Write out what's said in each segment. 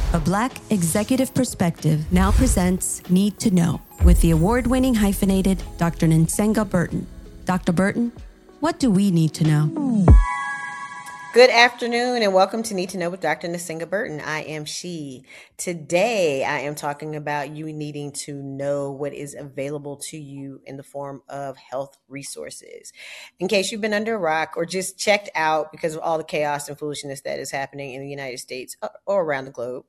A Black executive perspective now presents Need to Know with the award-winning hyphenated Dr. Nsenga Burton. Dr. Burton, what do we need to know? Good afternoon and welcome to Need to Know with Dr. Nsenga Burton. I am she. Today I am talking about you needing to know what is available to you in the form of health resources. In case you've been under a rock or just checked out because of all the chaos and foolishness that is happening in the United States or around the globe,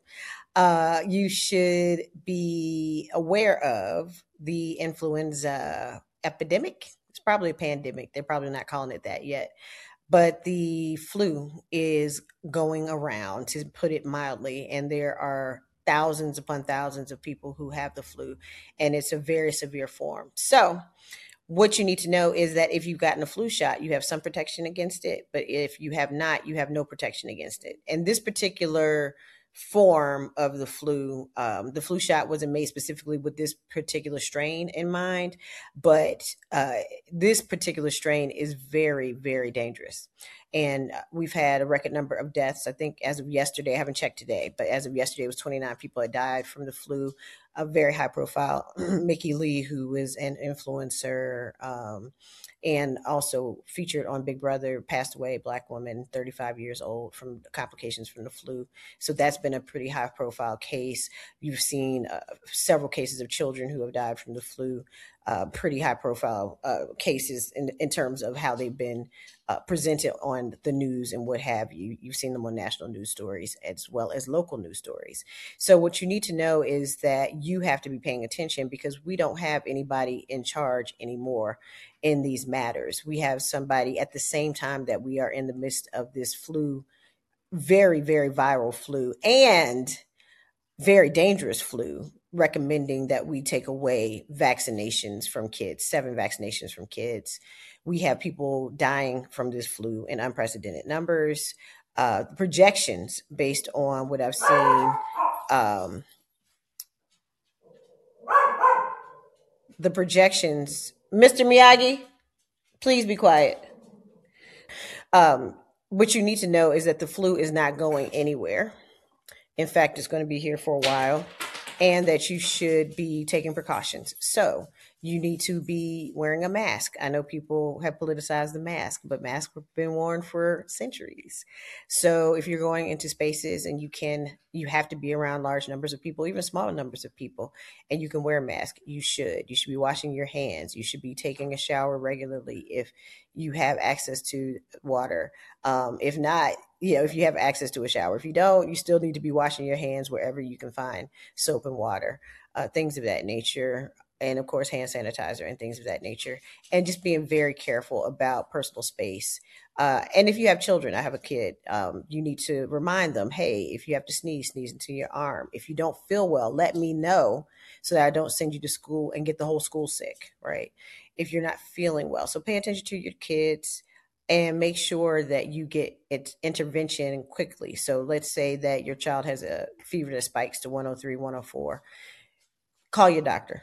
you should be aware of the influenza epidemic. It's probably a pandemic. They're probably not calling it that yet. But the flu is going around, to put it mildly, and there are thousands upon thousands of people who have the flu, and it's a very severe form. So what you need to know is that if you've gotten a flu shot, you have some protection against it, but if you have not, you have no protection against it. And this particular form of the flu shot wasn't made specifically with this particular strain in mind, but this particular strain is very, very dangerous. And we've had a record number of deaths. I think as of yesterday, I haven't checked today, but as of yesterday, it was 29 people that died from the flu. A very high profile, Mickey Lee, who is an influencer, and also featured on Big Brother, passed away, Black woman, 35 years old, from complications from the flu. So that's been a pretty high profile case. You've seen several cases of children who have died from the flu, pretty high profile cases in terms of how they've been presented on the news and what have you. You've seen them on national news stories as well as local news stories. So what you need to know is that you have to be paying attention because we don't have anybody in charge anymore in these matters. We have somebody at the same time that we are in the midst of this flu, very, very viral flu and very dangerous flu, recommending that we take away vaccinations from kids, 7 vaccinations from kids. We have people dying from this flu in unprecedented numbers. Projections based on what I've seen, the projections, Mr. Miyagi, please be quiet. What you need to know is that the flu is not going anywhere. In fact, it's going to be here for a while, and that you should be taking precautions. So you need to be wearing a mask. I know people have politicized the mask, but masks have been worn for centuries. So if you're going into spaces and you have to be around large numbers of people, even small numbers of people, and you can wear a mask, you should. You should be washing your hands. You should be taking a shower regularly if you have access to water. If not, if you have access to a shower. If you don't, you still need to be washing your hands wherever you can find soap and water, things of that nature. And of course, hand sanitizer and things of that nature. And just being very careful about personal space. And if you have children, I have a kid, you need to remind them, hey, if you have to sneeze into your arm. If you don't feel well, let me know so that I don't send you to school and get the whole school sick, right? If you're not feeling well. So pay attention to your kids and make sure that you get intervention quickly. So let's say that your child has a fever that spikes to 103, 104. Call your doctor.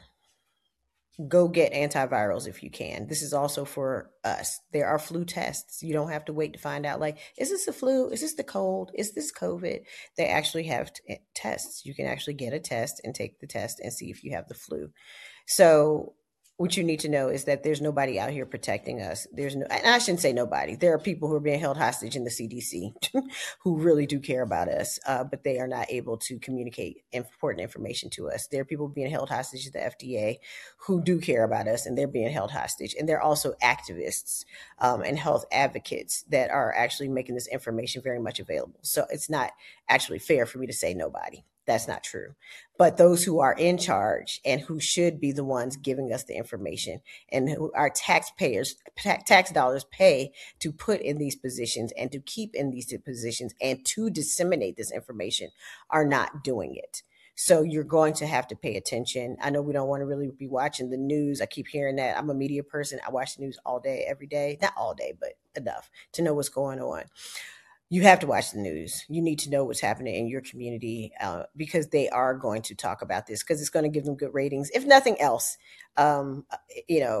Go get antivirals if you can. This is also for us. There are flu tests. You don't have to wait to find out, like, is this the flu? Is this the cold? Is this COVID? They actually have tests. You can actually get a test and take the test and see if you have the flu. So what you need to know is that there's nobody out here protecting us. And I shouldn't say nobody. There are people who are being held hostage in the CDC who really do care about us, but they are not able to communicate important information to us. There are people being held hostage at the FDA who do care about us, and they're being held hostage. And there are also activists and health advocates that are actually making this information very much available. So it's not actually fair for me to say nobody. That's not true. But those who are in charge and who should be the ones giving us the information and who our tax dollars pay to put in these positions and to keep in these positions and to disseminate this information are not doing it. So you're going to have to pay attention. I know we don't want to really be watching the news. I keep hearing that. I'm a media person. I watch the news all day, every day. Not all day, but enough to know what's going on. You have to watch the news. You need to know what's happening in your community because they are going to talk about this because it's going to give them good ratings. If nothing else,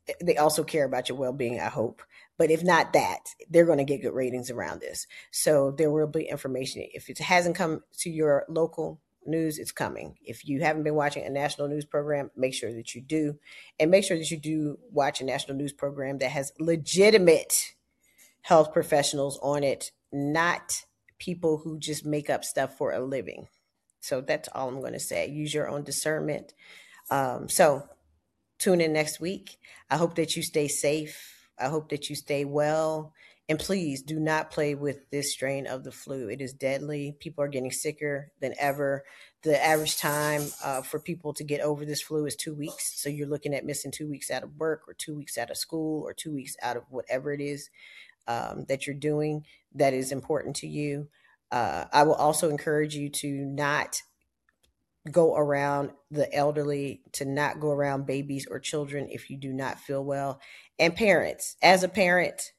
they also care about your well-being, I hope. But if not that, they're going to get good ratings around this. So there will be information. If it hasn't come to your local news, it's coming. If you haven't been watching a national news program, make sure that you do. And make sure that you do watch a national news program that has legitimate health professionals on it, not people who just make up stuff for a living. So that's all I'm going to say. Use your own discernment. So tune in next week. I hope that you stay safe. I hope that you stay well. And please do not play with this strain of the flu. It is deadly. People are getting sicker than ever. The average time for people to get over this flu is 2 weeks. So you're looking at missing 2 weeks out of work, or 2 weeks out of school, or 2 weeks out of whatever it is that you're doing that is important to you. I will also encourage you to not go around the elderly, to not go around babies or children if you do not feel well. And parents, as a parent,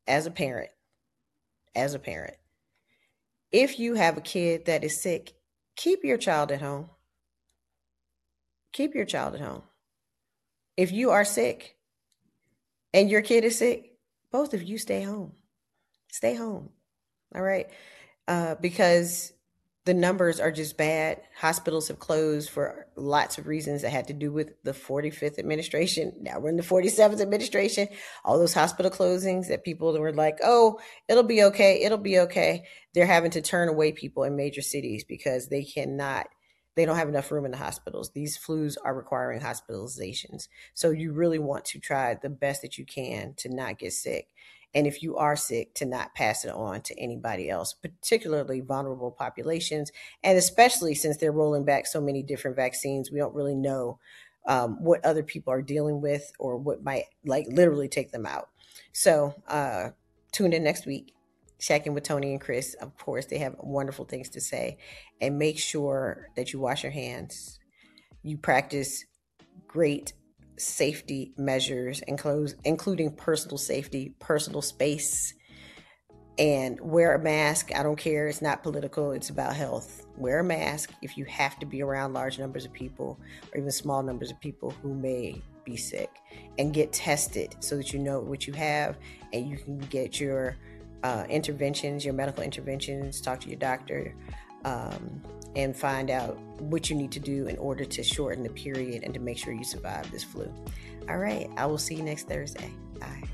if you have a kid that is sick, keep your child at home. Keep your child at home. If you are sick and your kid is sick, both of you stay home. Stay home. All right. Because the numbers are just bad. Hospitals have closed for lots of reasons that had to do with the 45th administration. Now we're in the 47th administration. All those hospital closings that people were like, oh, it'll be okay. It'll be okay. They're having to turn away people in major cities because they don't have enough room in the hospitals. These flus are requiring hospitalizations. So you really want to try the best that you can to not get sick. And if you are sick, to not pass it on to anybody else, particularly vulnerable populations. And especially since they're rolling back so many different vaccines, we don't really know what other people are dealing with or what might literally take them out. So tune in next week. Check in with Tony and Chris. Of course, they have wonderful things to say. And make sure that you wash your hands. You practice great safety measures, including personal safety, personal space, and wear a mask. I don't care. It's not political. It's about health. Wear a mask if you have to be around large numbers of people or even small numbers of people who may be sick, and get tested so that you know what you have and you can get your interventions, your medical interventions, talk to your doctor, and find out what you need to do in order to shorten the period and to make sure you survive this flu. All right. I will see you next Thursday. Bye.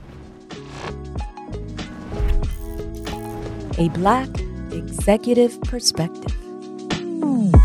A Black Executive Perspective.